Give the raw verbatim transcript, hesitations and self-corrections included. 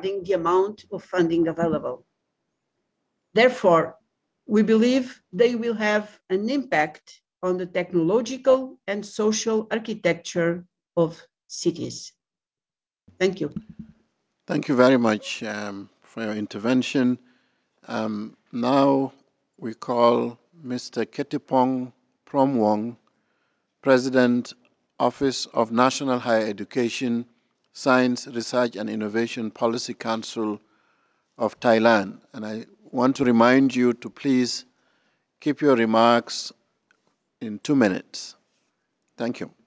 regarding the amount of funding available. Therefore, we believe they will have an impact on the technological and social architecture of cities. Thank you. Thank you very much um, for your intervention. Um, now we call Mister Ketipong Promwong, President, Office of National Higher Education, Science, Research and Innovation Policy Council of Thailand. And I want to remind you to please keep your remarks in two minutes. Thank you.